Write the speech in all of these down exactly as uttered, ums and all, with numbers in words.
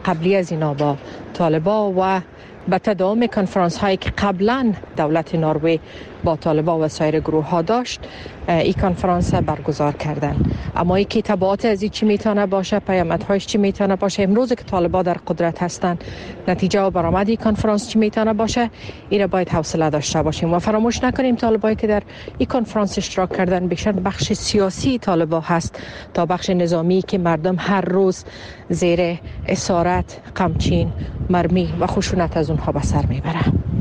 قبلی از اینا با طالبا و به تداوم کنفرانس هایی که قبلا دولت نروژ با طالبا و سایر گروه ها داشت این کنفرانس برگزار کردن. اما این که تبعات از این چی میتونه باشه، پیامدهایش چی میتونه باشه، امروز که طالبا در قدرت هستن نتیجه و برآمد این کنفرانس چی میتونه باشه، این را باید حوصله داشته باشیم و فراموش نکنیم طالبایی که در این کنفرانس اشتراک کردن بیشتر بخش سیاسی طالبا هست تا بخش نظامی که مردم هر روز زیر اسارت، قمچین، مرمی و خشونت از اونها به سر میبره.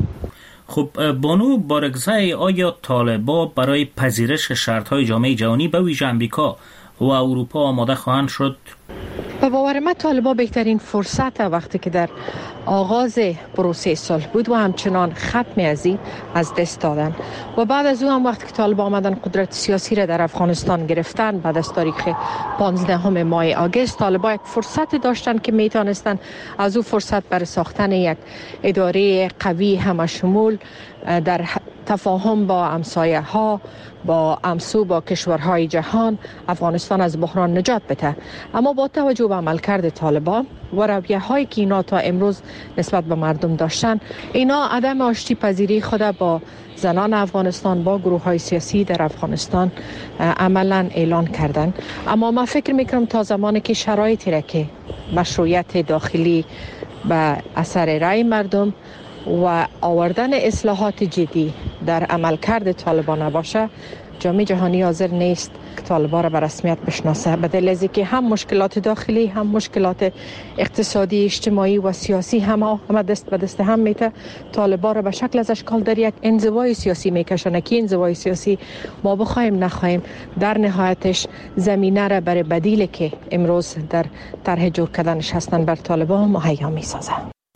خب بانو بارگزای، آیا طالبا برای پذیرش شرط‌های جامعه جهانی به ویژه آمریکا و اروپا آماده خواهند شد؟ به باور من طالبا بهترین فرصت وقتی که در آغاز پروسه صلح بود و همچنان ختم از این از دست دادن و بعد از او هم وقتی که طالبا آمدن قدرت سیاسی را در افغانستان گرفتن بعد از تاریخ پانزدهم ماه آگوست، طالبا یک فرصت داشتن که میتونستن از او فرصت برای ساختن یک اداره قوی همشمول در تفاهم با همسایه ها، با همسو با کشورهای جهان افغانستان از بحران نجات بده. اما با توجه به عملکرد طالبان و رویه هایی که اینا تا امروز نسبت به مردم داشتن، اینا عدم آشتی پذیری خود با زنان افغانستان، با گروه های سیاسی در افغانستان عملا اعلان کردن. اما من فکر میکنم تا زمانی که شرایطی را که مشروعیت داخلی به اثر رای مردم و آوردن اصلاحات جدی در عملکرد طالبان نباشه، جامعه جهانی حاضر نیست که طالبان را به رسمیت بشناسه، به دلیل از اینکه هم مشکلات داخلی، هم مشکلات اقتصادی، اجتماعی و سیاسی هم هم دست به دست هم میته طالبان را به شکل از اشکال در یک انزوای سیاسی میکشونه که انزوای سیاسی ما بخوایم نخوایم در نهایتش زمینه را برای بدیلی که امروز در طرح جور کردنش هستن بر طالبان مهیا میسازه.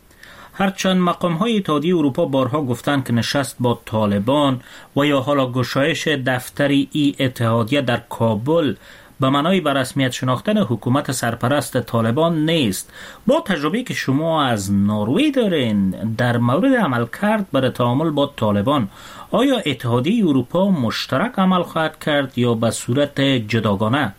هرچند مقام‌های اتحادیه اروپا بارها گفتند که نشست با طالبان و یا حالا گشایش دفتر ای اتحادیه در کابل به معنای به رسمیت شناختن حکومت سرپرست طالبان نیست، با تجربه‌ای که شما از نروژ دارین در مورد عملکرد برای تعامل با طالبان، آیا اتحادیه اروپا مشترک عمل خواهد کرد یا به صورت جداگانه؟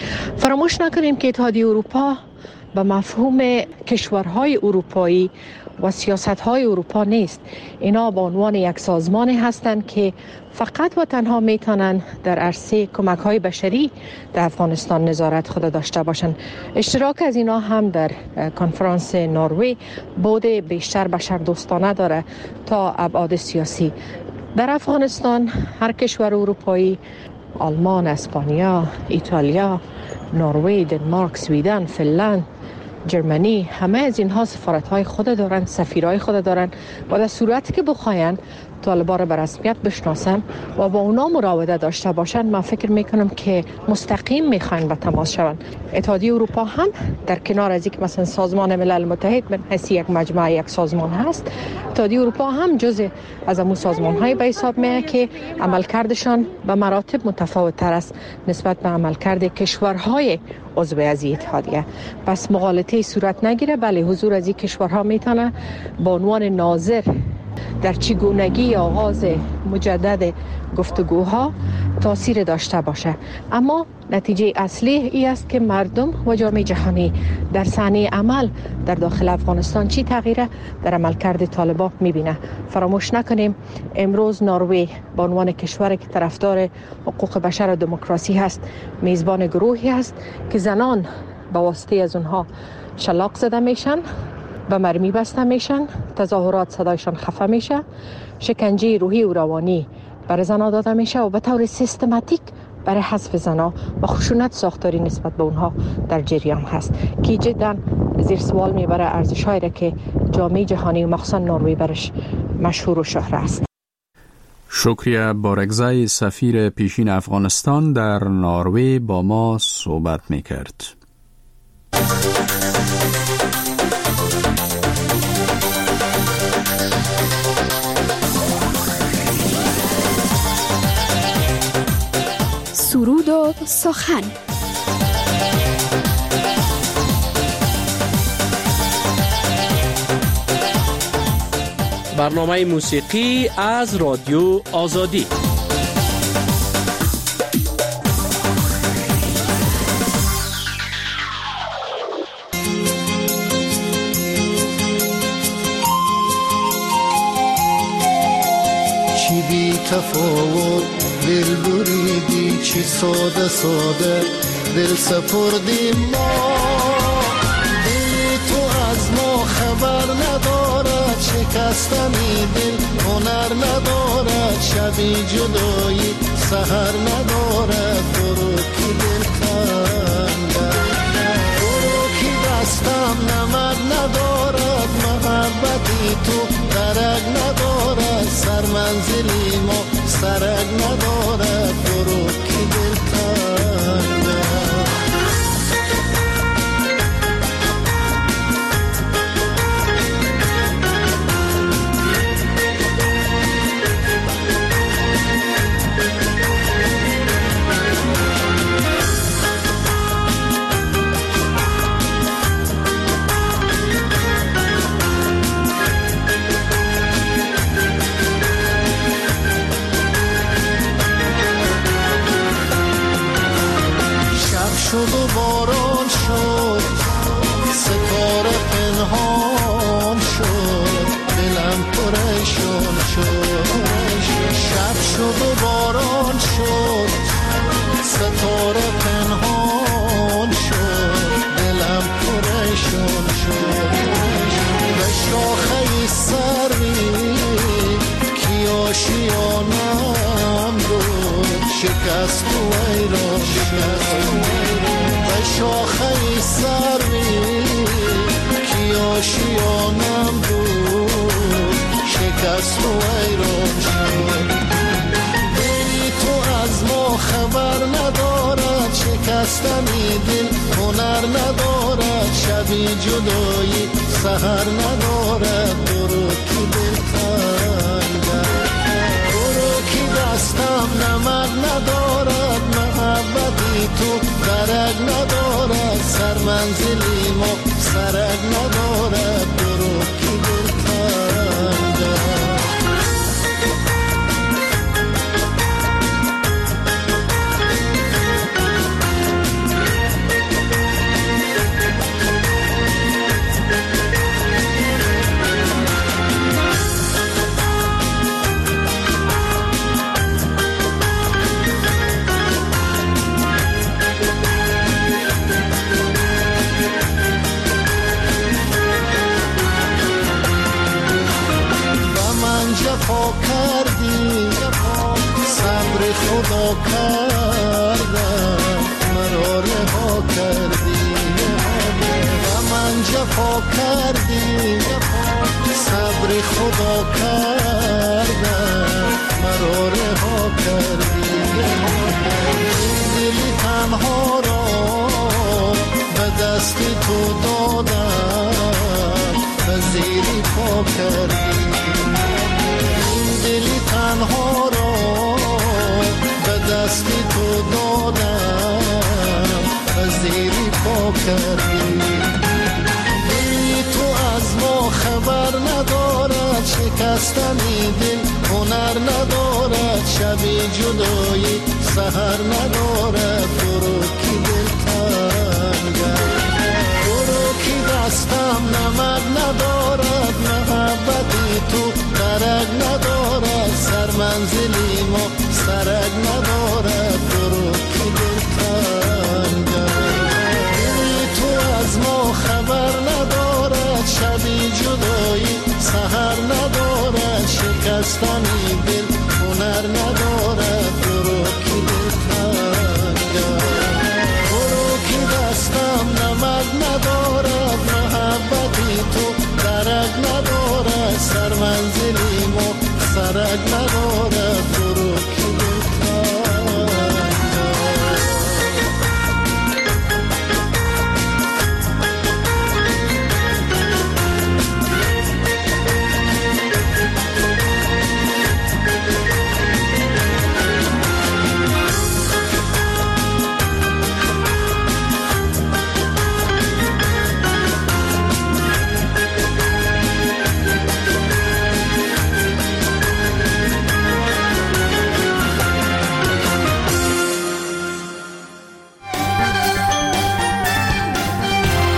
فراموش نکنیم که اتحادیه اروپا به مفهوم کشورهای اروپایی و سیاست‌های اروپا نیست. اینا به عنوان یک سازمانی هستند که فقط و تنها میتونن در عرصه کمک‌های بشری در افغانستان نظارت خود داشته باشند. اشتراک از اینا هم در کنفرانس نروژ بود بیشتر بشر دوستانه داره تا ابعاد سیاسی. در افغانستان هر کشور اروپایی، آلمان، اسپانیا، ایتالیا، نروژ، دنمارک، سویدن، فنلند، جرمنی، همه از اینها سفارت‌های خود دارن، سفیرهای خود دارن و در صورتی که بخواین طالبان را به رسمیت بشناسن و با اونا مراوده داشته باشن، من فکر میکنم که مستقیم میخواین به تماس شون. اتحادیه اروپا هم در کنار از اینکه مثلا سازمان ملل متحد به حیث یک مجمع یک سازمان هست، اتحادیه اروپا هم جزء از امو سازمان‌های به حساب میاد که عملکردشان به مراتب متفاوت تر است نسبت به عملکرد کشورهای عضو از اتحادیه. پس مغالطه صورت نگیره، بله حضور از این کشورها میتونه به عنوان ناظر در چگونگی آغاز مجدد گفتگوها تاثیر داشته باشه. اما نتیجه اصلی ای است که مردم و جامعه جهانی در صحنه عمل در داخل افغانستان چی تغییره در عملکرد طالبان میبینه. فراموش نکنیم امروز نروژ به عنوان کشوری که طرفدار حقوق بشر و دموکراسی هست، میزبان گروهی است که زنان به واسطه از اونها شلاق زده میشن، به مرمی بسته میشن، تظاهرات صدایشان خفه میشه، شکنجه روحی و روانی برای زنها داده میشه و به طور سیستماتیک برای حذف زنها و خشونت ساختاری نسبت به اونها در جریان هست که جدا زیر سوال میبره ارزش‌هایی را که جامعه جهانی و مخصوصا نروژ برش مشهور و شهره است. شکریه بارگزای، سفیر پیشین افغانستان در نروژ با ما صحبت میکرد. سرود و سخن. برنامه موسیقی از رادیو آزادی. تفاوت دل بریدی چی ساده ساده دل سپردیم ما دل تو از ما خبر ندارد شکستنی دل هنر ندارد شبی جدایی سحر ندارد برو کی دل کنده برو کی دستم نمد ندارد محبتی تو درک ندارد سر منزلی ما سرک ندارد برو کی دل کنده شد و باران شد ستاره پنهان شد دلم پریشان شد شب شد و باران شد ستاره پنهان شد دلم پریشان شد به شاخه سری کی آشیانم بود شکست و ایران شد به شاخه سری کی آشیانم بود شکست و ایران شد دلی تو از ما خبر ندارد شکستنی دل هنر ندارد شبی جدایی سحر ندارد برو کی دل کنده برو کی دستم نمد ندارد محبتی تو درک ندارد سر منزلی ما سرک ندارد برو کی دل کنده جفا کردی صبر خدا کردم مرا رها کردی و من جفا کردی صبر خدا کردم مرا رها کردی دلی تنها را به دست تو دادم و زیری پا کردی دلی تنها را به دست تو دادم و زیری پا کردی دلی تو از ما خبر ندارد شکستنی دل هنر ندارد شبی جدایی سحر ندارد برو کی دل کنده برو کی دستم نمد ندارد محبتی تو درک ندارد سر منزلی ما سرک ندارد برو کی دل کنده دلی تو از ما خبر ندارد شبی جدایی سحر ندارد شکستنی دل هنر ندارد برو کی دل کنده برو کی دستم نمد ندارد محبتی تو درک ندارد سر منزلی ما سرک ندارد برو کی دل کنده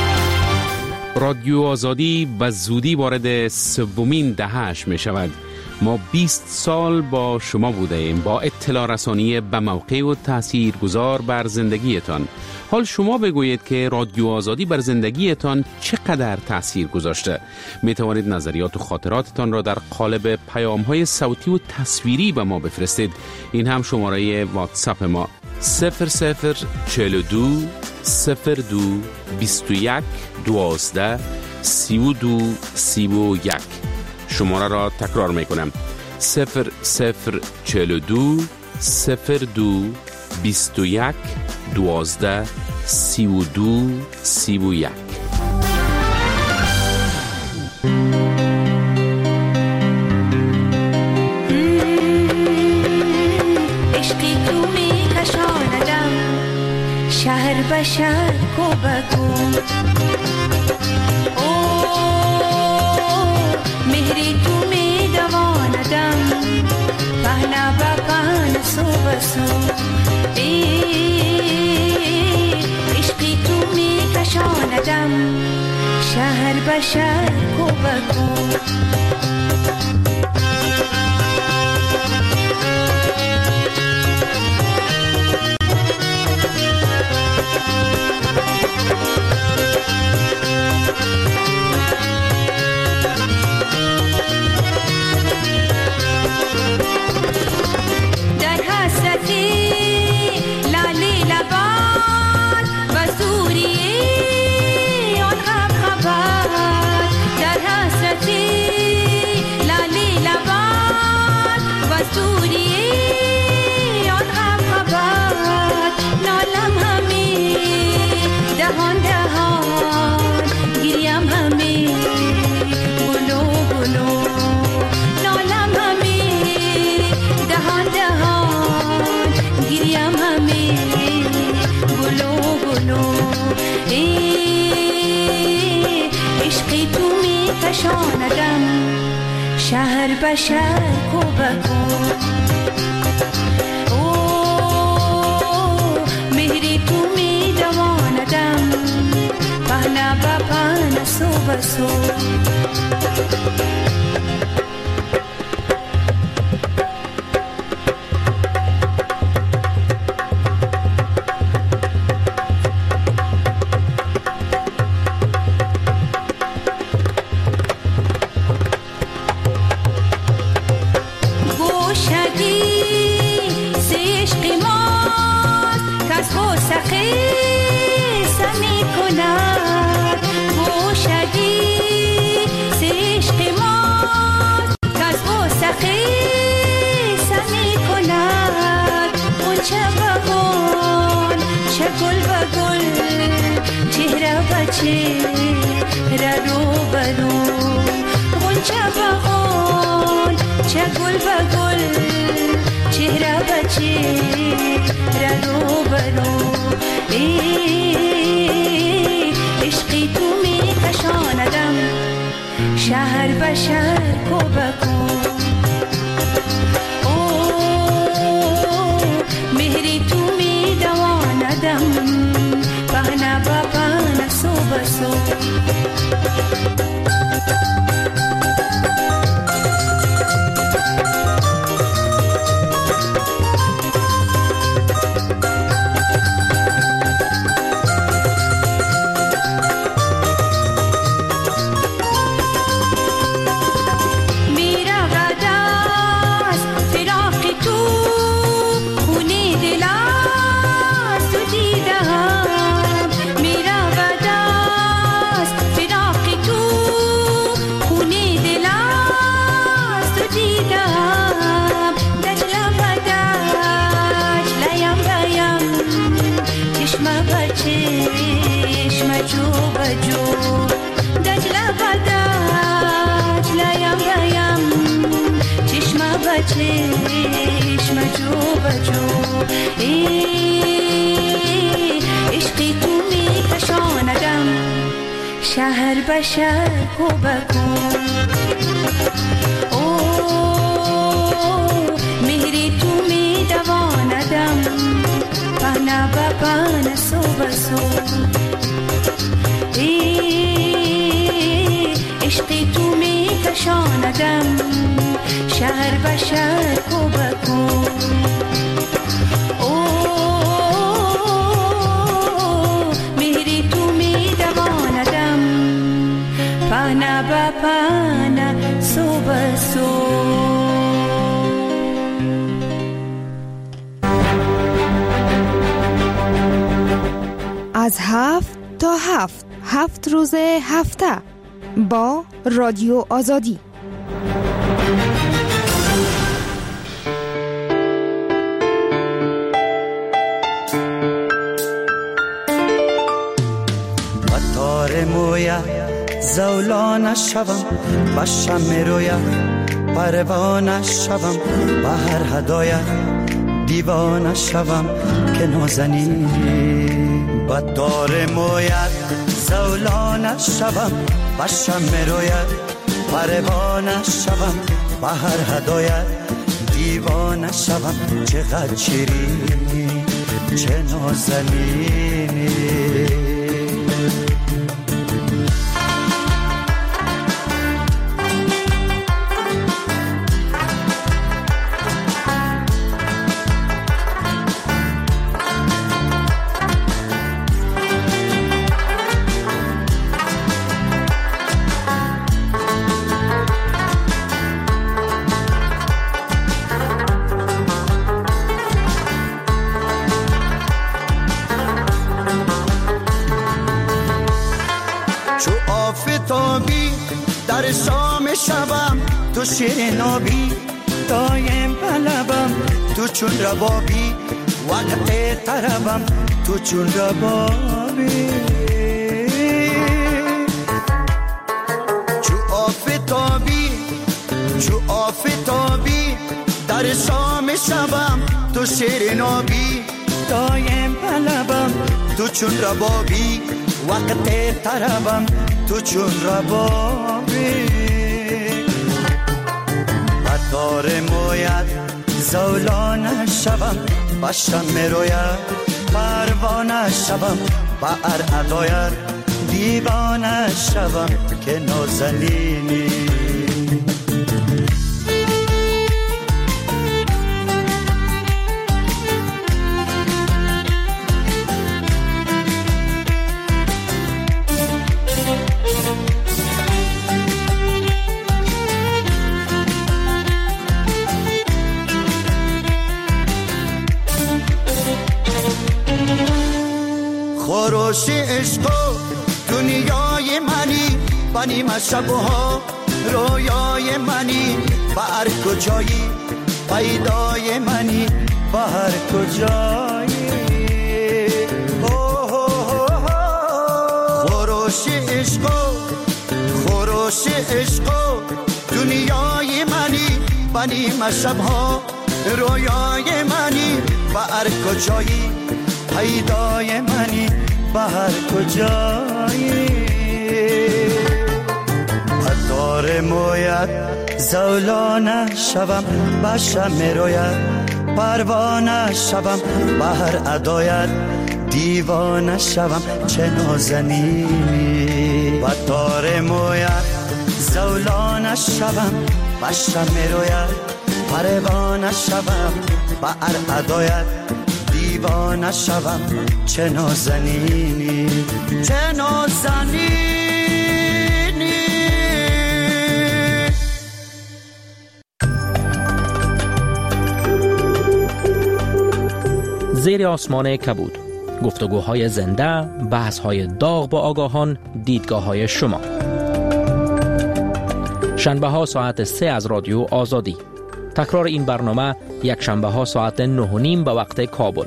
رادیو آزادی به زودی وارد سومین دهه‌اش می شود. ما بیست سال با شما بوده ایم با اطلاع رسانی به موقع و تأثیر گذار بر زندگیتان. حال شما بگویید که رادیو آزادی بر زندگیتان چقدر تأثیر گذاشته. می توانید نظریات و خاطراتتان را در قالب پیام‌های صوتی و تصویری به ما بفرستید. این هم شماره واتساپ ما صفر صفر چهل و دو صفر دو بیست و یک دوازده سی و دو سی و یک. شماره را تکرار می کنم صفر صفر چهل و دو صفر دو بیست و یک دوازده سی و دو سی و یک. عشقی تو می کشاندم شهر به شهر کو بگو مهری تو می دواندم پهنا با پهن سو بسو عشقی تو می کشاندم شهر به شهر کو بگو شهر به شهر کو بگو مهری تو می دواندم پهنا با پهن سو بسو عشقی تو می کشاندم شهر به شهر کو بگو مهری تو می دواندم پهنا با پهن سو بسو چشم جو بجو عشقی تو می کشاندم شهر به شهر کو بگو مهری تو می دواندم پهنا با پهن سو بسو عشقی تو می کشاندم دواندم شهر به شهر کو بکن او مهری تو می دواندم پهنه به پهنه سو به سو. از هفت تا هفت هفت روز هفته با رادیو آزادی. بطار مویا زولان شبم با شم رویا پروانه شبم با هر هدایت دیوانه شبم که نازنینی. بطار مویت زولانه شبم با شم رویت پروانه شبم با هر هدایت دیوانه شبم. چقدر شیرینی چه نازنینی. در شام شبم تو شیرین آبی دایم بلبم تو چون ربابی وقت طربم تو چون ربابی. چو آفتابی چو آفتابی در شام شبم تو شیرین آبی دایم بلبم تو چون ربابی وقت طربم تو چون ربابی. بطار مویت زولانه شبم با شم رویت پروانه شبم با ارعدایت دیوانه شبم که نازنینی. خروش عشق و دنیای منی بنیم شبها رویای منی با هر کجایی پیدای منی با هر کجایی. خروش عشق و خروش عشق و دنیای منی بنیم شبها رویای منی با هر کجایی پیدای منی با هر کجایی. بطار مویت زولانه شبم با شم رویت پروانه شبم با هر ادایت دیوانه شبم چه نازنینی. بطار مویت زولانه شبم با شم رویت پروانه شبم با هر ادایت دیوانه شبم چه نازنینی چه نازنینی. زیر آسمان کبود، گفتگوهای زنده، بحث‌های داغ با آگاهان، دیدگاه‌های شما. شنبه ها ساعت سه از رادیو آزادی. تکرار این برنامه یک شنبه ها ساعت نه و نیم به وقت کابل.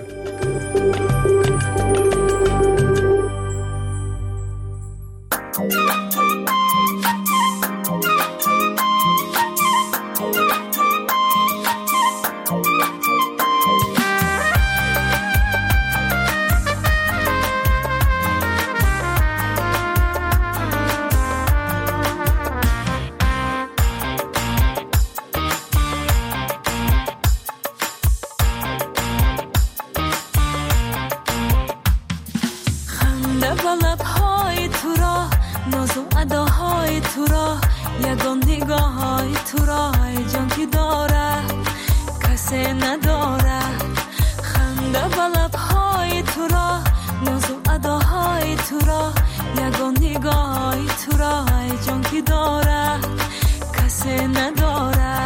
تو را، یگان نگاه های تو را ای جان که داره کسی نداره. خنده و لبهای تو را، ناز و اداهای تو را، یگان نگاه های تو را ای جان که داره کسی نداره.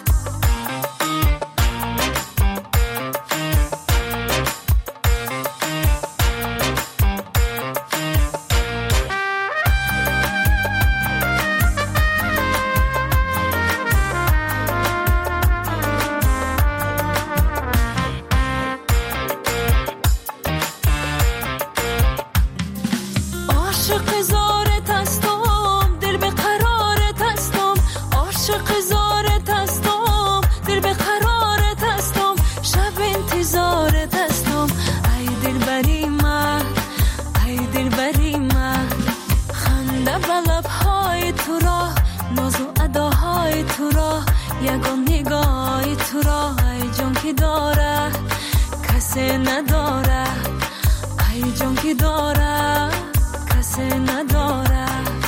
یگان نگاه تو را ای جان که داره کسی نداره، ای جان که داره کسی نداره.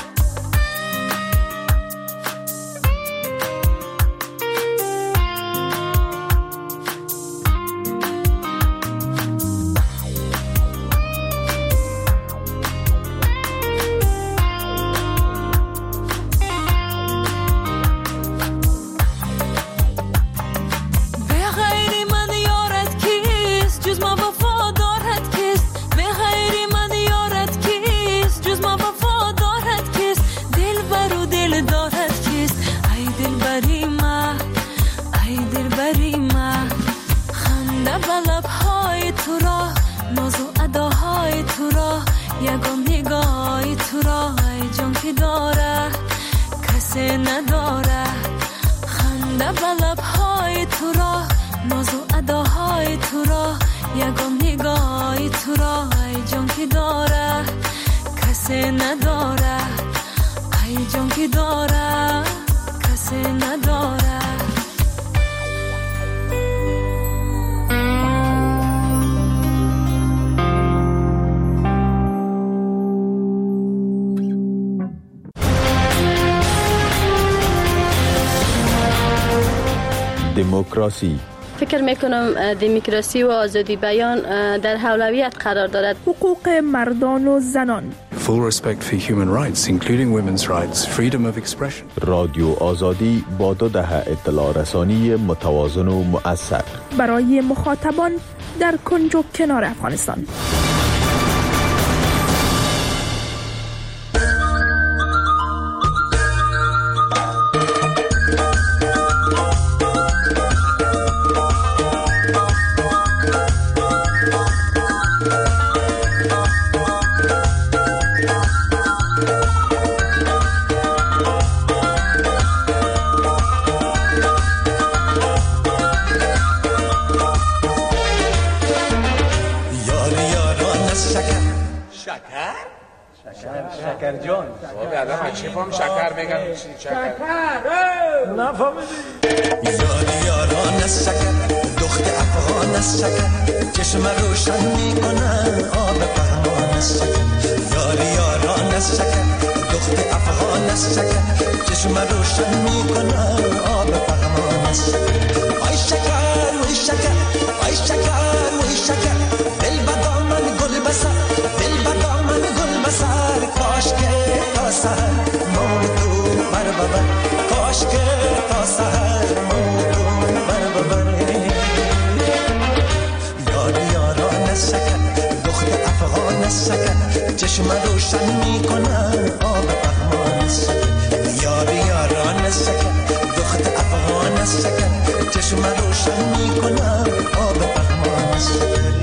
یگان نگاه تو را ای جان که داره کسی نداره. خنده و لبهای تو را، ناز و اداهای تو را، یگان نگاه تو را ای جان که داره کسی نداره، ای جان که داره کسی نداره. دموکراسی. فکر میکنم دموکراسی و آزادی بیان در اولویت قرار دارد. حقوق مردان و زنان. Full respect for human rights including women's rights, freedom of expression. رادیو آزادی با دو دهه اطلاع رسانی متوازن و مؤثر برای مخاطبان در کنج و کنار افغانستان. شکر جان بابا آدم چی فهم شکر میگن شکر نفهمیدی یاری یاران از شکر دخت افغان از شکر چشم روشن میکنن آب پهمان از شکر. یاری یاران از شکر دخت افغان از شکر چشم روشن میکنن آب پهمان از شکر. آی شکر وی شکر آی شکر وی شکر دل بدامن گل بسر دل بدامن گل بسر کاش که تا سهر موتو بر ببر کاش که تا سهر موتو بر ببر. یاری یاران از شکر دخت افغان از شکر چشم روشن میکنن آب پهمان از شکر. یاری یاران از شکر دخت افغان از شکر چشم روشن میکنن آب پهمان از شکر.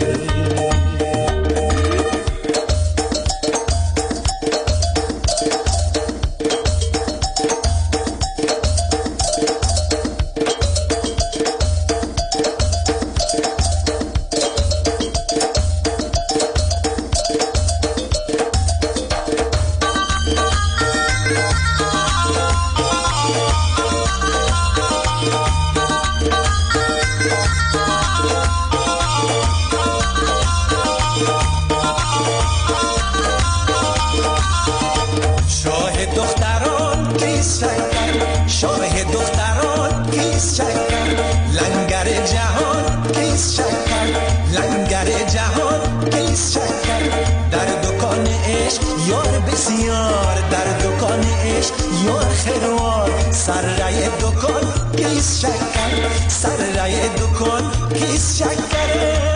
کیست شکر شاه دختران کیست شکر لنگر جهان کیست شکر لنگر جهان کیست شکر در دکان عشق یار بسیار در دکان عشق یار خروار سر رای دکان کیست شکر سر رای دکان کیست شکر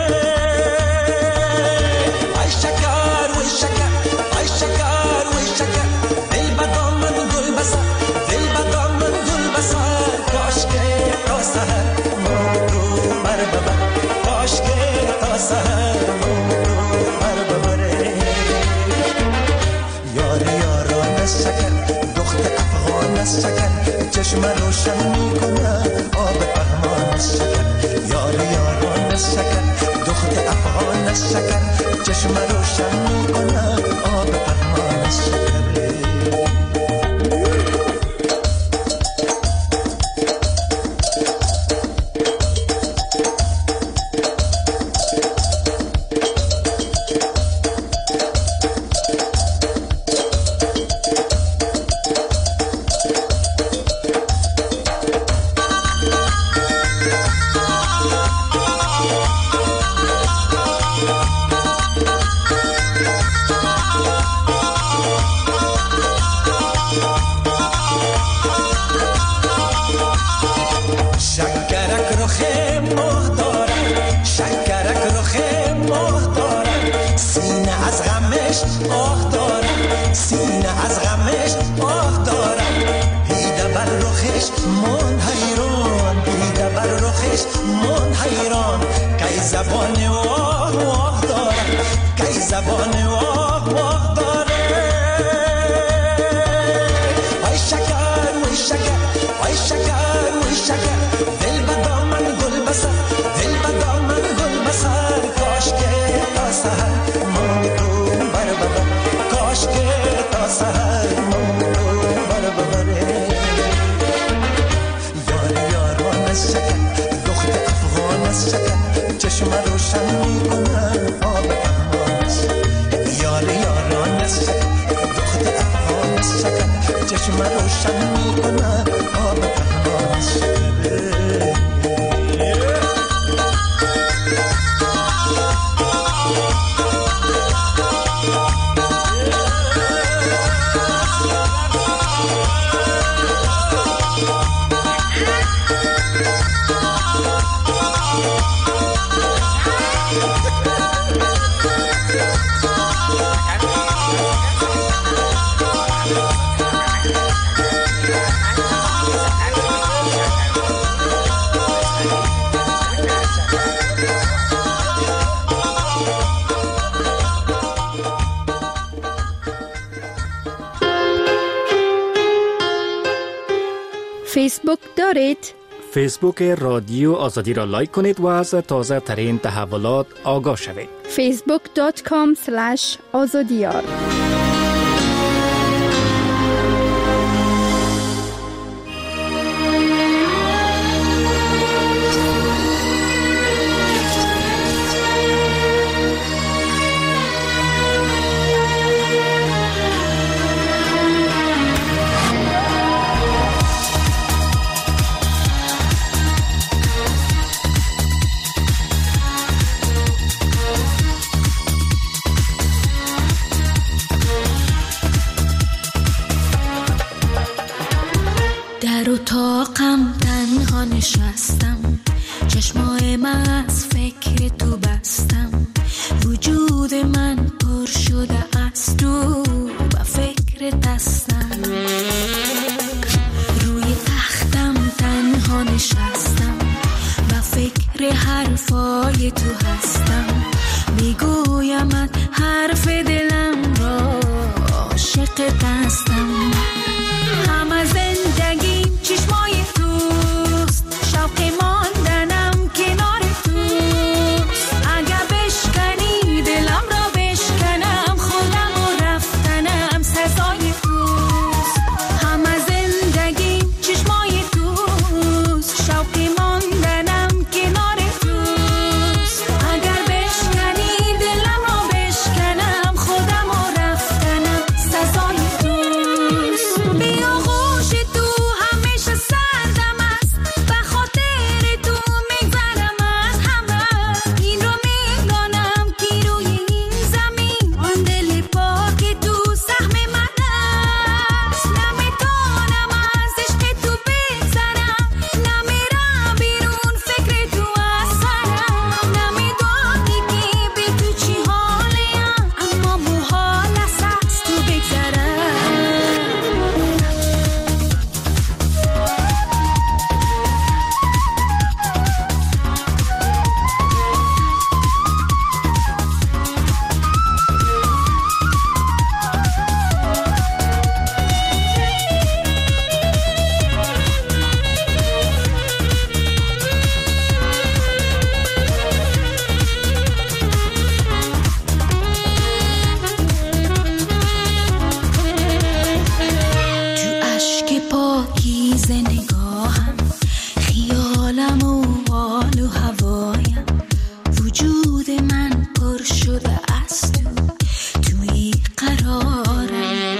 ای شکر وی شکر ای شکر وی شکر دل بدام من گل بسر دل بدام من گل بسر کاش که تا سهر مورو بر ببر کاش که تا سهر مورو بر ببره یار یاران از شکر دخت افغان از شکر چشم روشن میکنه آب پهمان از شکر یار یاران از شکر دخت افغان از شکر چشم روشن میکنه آب پهمان از شکر فیسبوک دارید؟ فیسبوک رادیو آزادی را لایک کنید و از تازه ترین تحولات آگاه شوید. فیسبوک دات کام اسلش آزادیار. اتاقم تنها نشستم، چشمای من از فکر تو بستم، وجود من پر شده از تو و فکر دستم. روی تختم تنها نشستم و فکر حرفای تو هستم، میگویمت حرف دلم را عاشق دستم. همه زندگیم چشمای توست، شوق ماندنم کنار توست. اگه بشکنی دلم را بشکنم، خودم و رفتنم سزای توست. همه زندگیم چشمای توست، شوق ماندنم کنار توست. اگر بشکنی دلم را بشکنم، پاکیز نگاهم، خیالم و حال و هوایم، وجود من پر شده از تو، توی قرارم.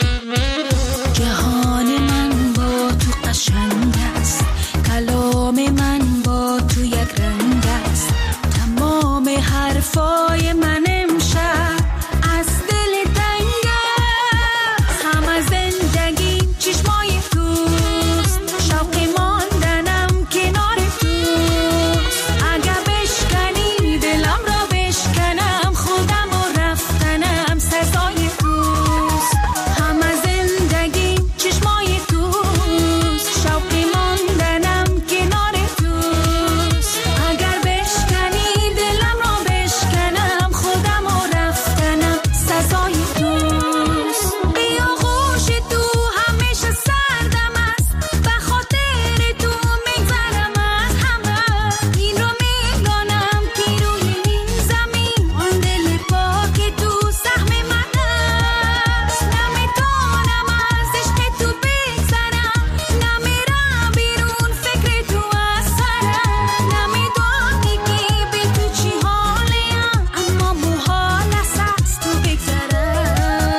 جهان من با تو قشنگ است، کلام من با تو یک رنگ است. تمام حرفای من امشب از دل تنگ است. همه زندگیم چشمای توست، شوق ماندنم کنار توست. اگه بشکنی دلم را بشکنم، خودم و رفتنم سزای توست. همه زندگیم چشمای توست، شوق ماندنم کنار توست. اگر بشکنی دلم را بشکنم، خودم و رفتنم سزای توست. بیا غوش تو همیشه سردم است، به خاطر تو میگذرم از همه. این رو میدانم که روی این زمین آن دل پاک تو سهم من است. نمیتونم از عشق تو بگذرم، نمیرم بیرون فکر تو از سرم. نمیدانی که به تو چی حالیم، اما محال است از تو بگذرم.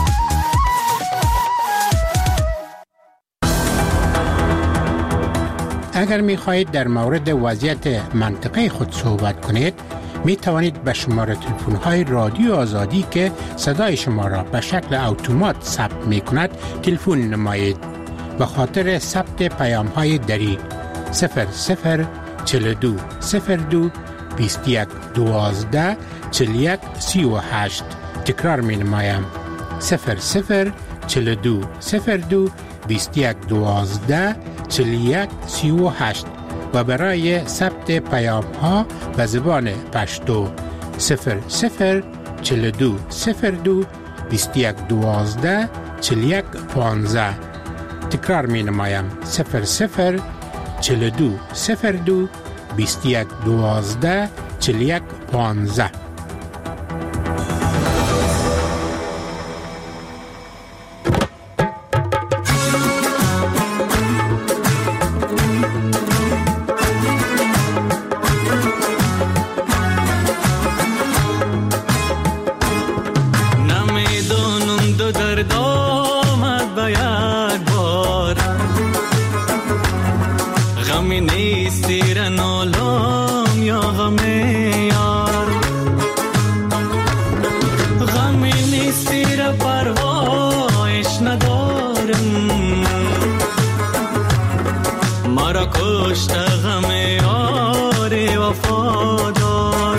اگر می خواهید در مورد وضعیت منطقه خود صحبت کنید، می توانید به شماره تلفن های رادیو آزادی که صدای شما را به شکل اتومات ثبت می کند تلفن نمایید. به خاطر ثبت پیام های دری صفر صفر چهل و دو صفر دو بیست و یک دوازده چهل و یک سی و هشت. تکرار می نمایم صفر صفر چهل و دو صفر دو بیست و یک دوازده چهل و یک سی و هشت. و برای ثبت پیام ها به زبان پشتو صفر صفر چهل و دو صفر دو بیست و یک دوازده چهل و یک پانزده. تکرار می نمایم صفر صفر چهل و دو صفر دو بیست و یک دوازده چهل و یک پانزده. نمیدونم دو درد آمد به یک بار، غمی نیستی را نالم یا غم یار. غمی نیستی را پروایش ندارم، مرا کشت غم یار وفادار.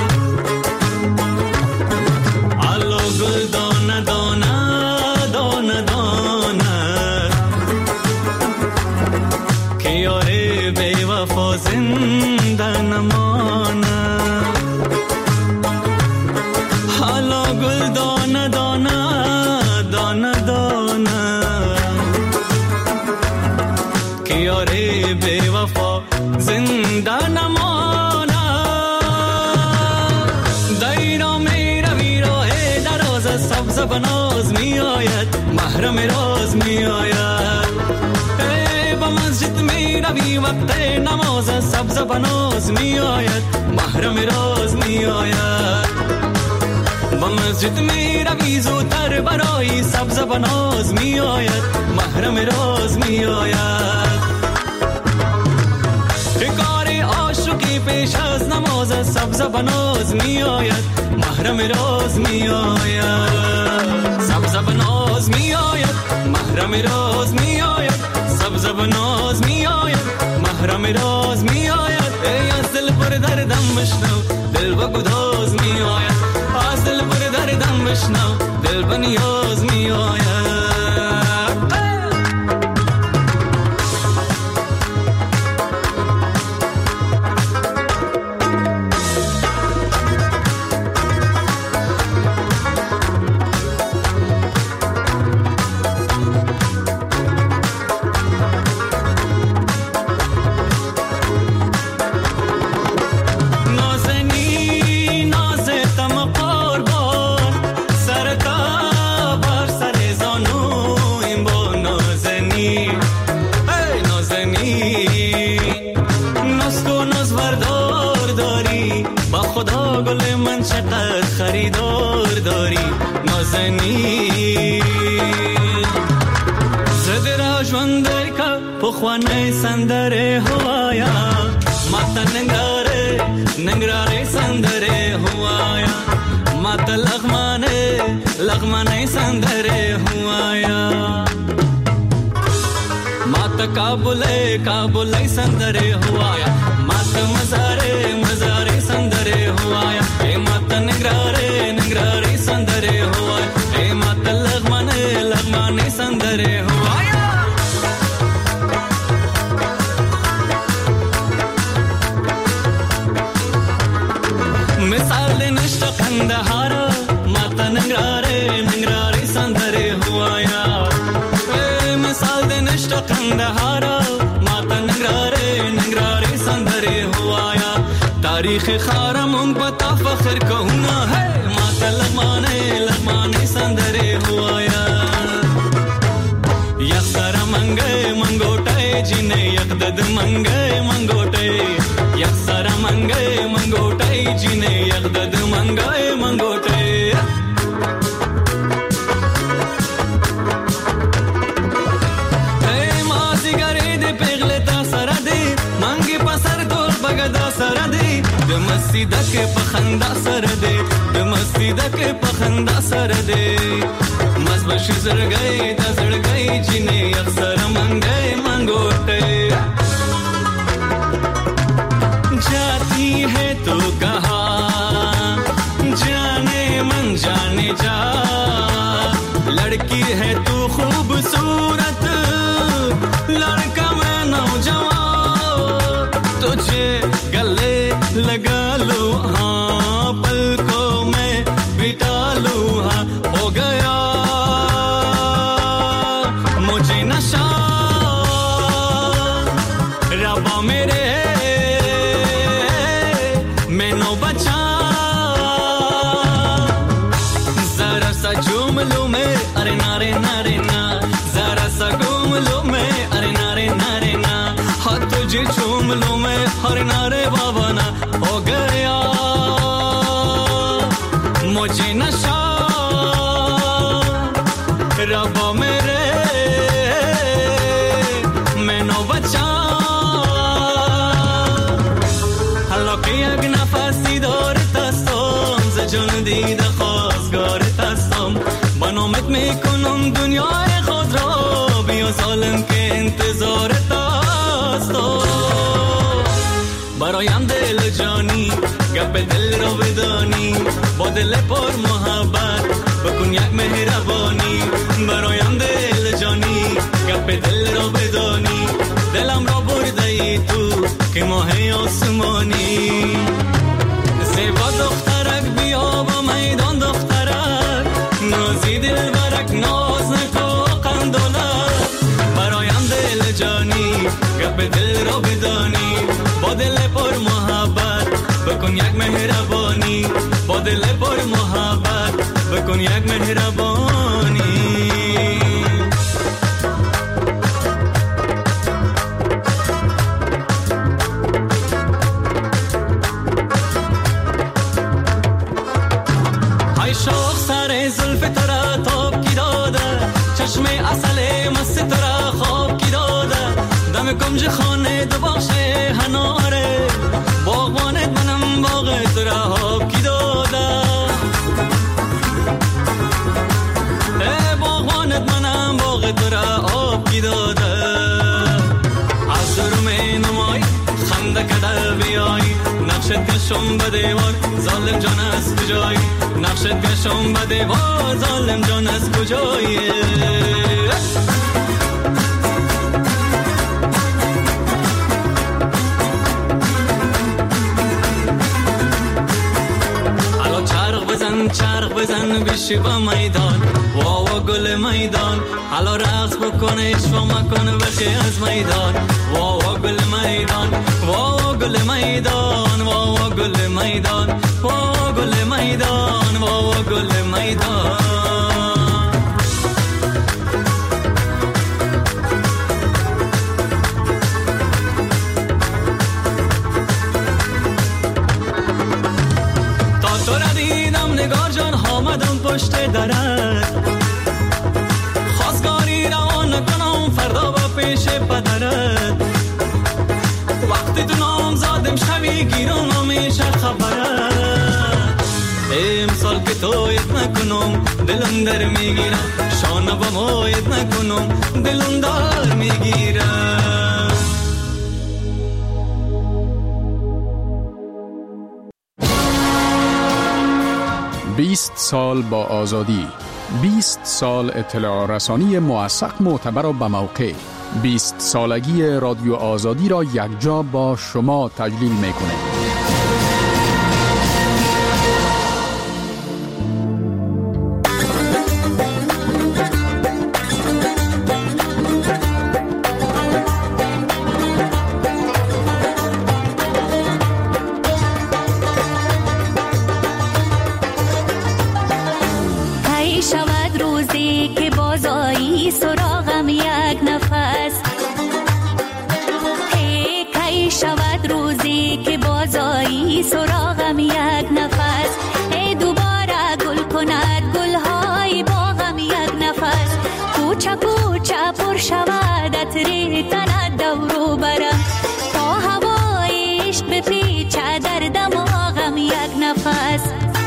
علو گل دانه دانه دانه دانه، که یار بی وفا زنده نمانه. علو گل دانه دانه دانه دانه، که یار بی وفا زنده نمانه. دینا می روی راه دراز، سبز بناز می آید، محرم راز می آید. ای با مسجد می روی وقت نماز، سبز بناز می آید، محرم راز می آید. با مسجد می روی زودتر برای سبز بناز می آید، محرم راز می آید. کار عاشقی پیش از نماز، سبز بناز می آید، محرم راز می آید. سبز بناز می آید، محرم راز می آید. سبز بناز می آید، محرم راز می آید. ای از دل پر دردم بشنو، دل با گداز می آید. از دل پر دردم بشنو، دل با نیاز می آید. نازنی ناز تم قربان، سر تا بر سر زان چقدر خریدار داری نازنی زده را جوانده که پخوانه سندره هوایا ماتا ننگاره ننگراره سندره هوایا ماتا لغمانه لغمانه سندره هوایا ماتا کابله کابله سندره هوایا ماتا مزاره مزاره سندره هوایا اے ماتا ننگراره ننگراره سندره هوایا اے ماتا لغمانه لغمانه سندره هوایا مثال نشت قندهارا ماتا ننگراره ننگراره سندره هوایا مثال نشت قندهارا ماتا ننگراره ننگراره سندره هوایا تاریخ خارمون بتا فخر کونا ہے ماتا لغمانه لغمانه سندره هوایا یک سر منگه منگوٹه جنه یک دد منگه منگوٹه یک سر منگه منگوٹه جنه یک دد منگه منگوٹه ای مازی گره ده پیغلتا سرده منگی پسر دور بگدا سرده ده مستی دک پخندا سرده ده مستی دک پخندا سرده مزبشی زرگئی تا زرگئی جنه یک سر منگه منگوٹه जाती है तो कहाँ जाने मन जाने जा लड़की है तू खूबसूरत लड़का मैं नौजवान तुझे गले लगा लूं हाँ पलकों में बिठा लूं हाँ हो गया मुझे नशा रबा मेरे लो में अरे नारे नारे ना जरा सा घूम लो मैं अरे नारे नारे ना हाथ तुझे चूम लो मैं अरे नारे बाबा ना हो गया मुझे नशा रबा मेरे मैं नो बचा हल्ला की अगना फासी दौर तस्तम زجون دید خواستگار تستم با نامت میکنم دنیای خود را بیا ظالم که انتظار تستم برایم دل جانی گپ دل را بدانی با دل پر محبت بکن یک مهربانی برایم دل جانی گپ دل را بدانی دلم را برده ای تو که ماه آسمانی زیبا دخترک بیا با میدان دخترک نازی دل برک ناز نکو قندولک برایم دل جانی گپ دل را بدانی با دل پر محبت بکن یک مهربانی با دل پر محبت بکن یک مهربانی شوق سر زلف ترا توب کی داده چشم اصل مست ترا خواب کی داده دم کنج خانه دو باشه هناره باغبانت منم باغ ترا خواب کی داده ای باغبانت منم باغ ترا خواب کی داده از درم نمای خنده کده بیای نقشت کشم به دیوار ظالم جان از کجایی نقشت کشم به دیوار ظالم جان از کجایی حالا چرخ بزن چرخ بزن بشی با میدان واوا گل میدان حالا رقص بکنه شو مکن بخی از میدان واوا گل میدان واوا گل میدان واوا گل میدان واوا گل میدان واوا گل میدان تا تو را پیش پدرت وقتی تو نام زادم شوی گیرم همیشه خبرت امسال که تویت نکنم دلم در میگیرم شانه با مویت نکنم دلم دار میگیرم. بیست سال با آزادی، بیست سال اطلاع رسانی موثق معتبر و به موقع. بیست سالگی رادیو آزادی را یکجا با شما تجلیل می‌کنه. شود روزی که بازایی سراغم یک نفس، هی کی شود روزی که بازایی سراغم یک نفس، ای دوباره گل کند گلهای باغم یک نفس، کوچه کوچه پر شود عطری تند دورو برم، تا هوای عشق بپیچه در دماغم یک نفس.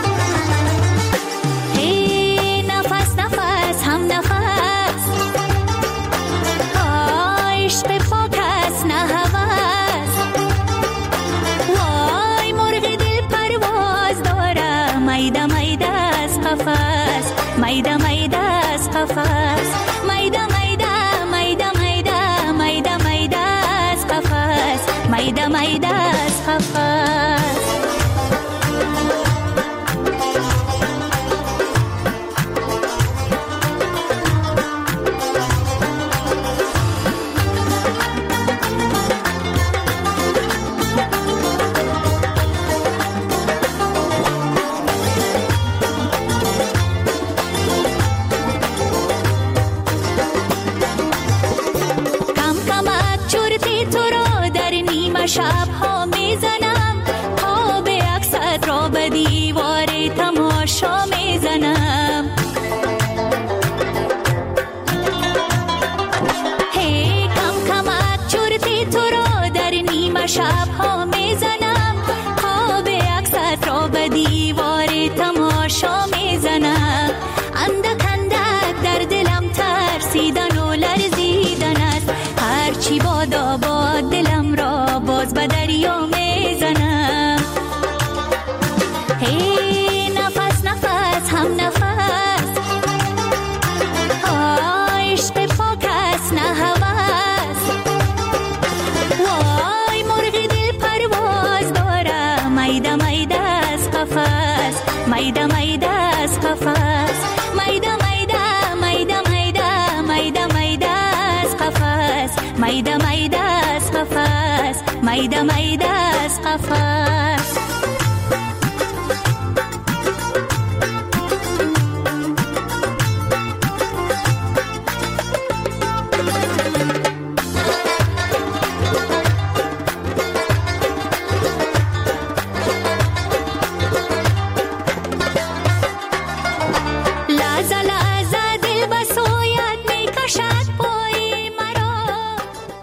Maida maida skafas, maida maida maida maida maida maida skafas, maida maida skafas. شب ها میزنم تا به عکست را به دیوار تماشا میزنم، هی کم کمک چرتی تو را در نیمه شب ها میزنم تا به عکست را به دیوار تماشا میزنم، اندک اندک در دلم ترسیدن و لرزیدن است، هرچی بادا باد دلم را باز به دریا میزنم، هی نفس نفس هم نفس، عشق پاک است نه هوس، وای مرغ دل پرواز داره میده میده از قفس، میده میده از قفس، میده میده میده میده میده میده از قفس، میده میده از قفس، میده میده از قفس.